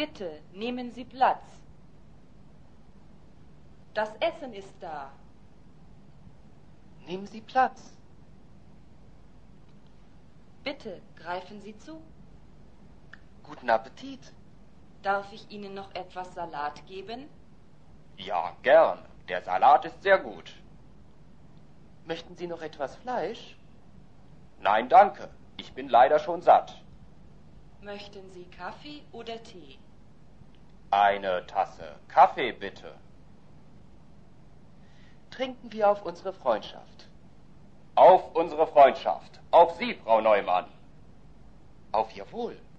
Bitte, nehmen Sie Platz. Das Essen ist da. Nehmen Sie Platz. Bitte, greifen Sie zu. Guten Appetit. Darf ich Ihnen noch etwas Salat geben? Ja, gern. Der Salat ist sehr gut. Möchten Sie noch etwas Fleisch? Nein, danke. Ich bin leider schon satt. Möchten Sie Kaffee oder Tee? Eine Tasse Kaffee, bitte. Trinken wir auf unsere Freundschaft. Auf unsere Freundschaft. Auf Sie, Frau Neumann. Auf Ihr Wohl.